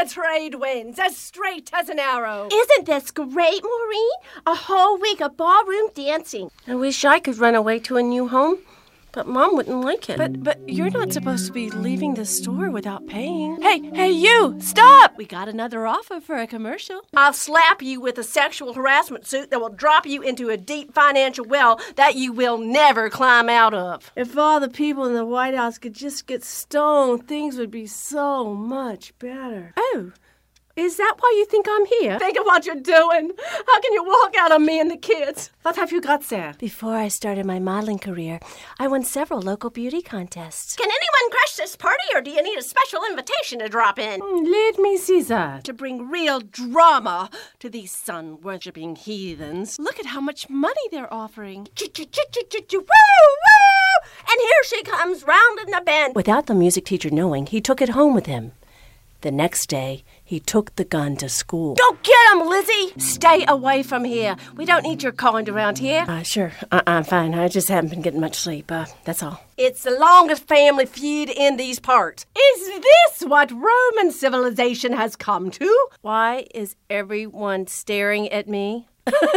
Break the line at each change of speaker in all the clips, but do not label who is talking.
the trade winds, as straight as an arrow.
Isn't this great, Maureen? A whole week of ballroom dancing.
I wish I could run away to a new home, but Mom wouldn't like it.
But you're not supposed to be leaving the store without paying. Hey, you! Stop! We got another offer for a commercial.
I'll slap you with a sexual harassment suit that will drop you into a deep financial well that you will never climb out of.
If all the people in the White House could just get stoned, things would be so much better.
Oh, is that why you think I'm here? Think of what you're doing. How can you walk out on me and the kids? What have you got there?
Before I started my modeling career, I won several local beauty contests.
Can anyone crash this party, or do you need a special invitation to drop in?
Let me see that. To bring real drama to these sun-worshipping heathens.
Look at how much money they're offering.
Woo, woo! And here she comes rounding the bend.
Without the music teacher knowing, he took it home with him. The next day, he took the gun to school.
Go get him, Lizzie! Stay away from here. We don't need your kind around here.
Sure. I'm fine. I just haven't been getting much sleep. That's all.
It's the longest family feud in these parts. Is this what Roman civilization has come to?
Why is everyone staring at me?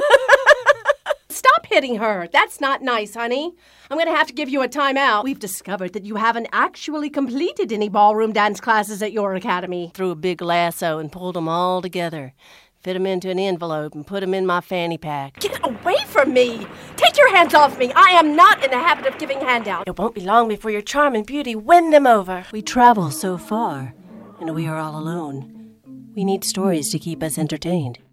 Stop hitting her. That's not nice, honey. I'm going to have to give you a timeout. We've discovered that you haven't actually completed any ballroom dance classes at your academy.
Threw a big lasso and pulled them all together. Fit them into an envelope and put them in my fanny pack.
Get away from me! Take your hands off me! I am not in the habit of giving handouts.
It won't be long before your charm and beauty win them over. We travel so far, and we are all alone. We need stories to keep us entertained.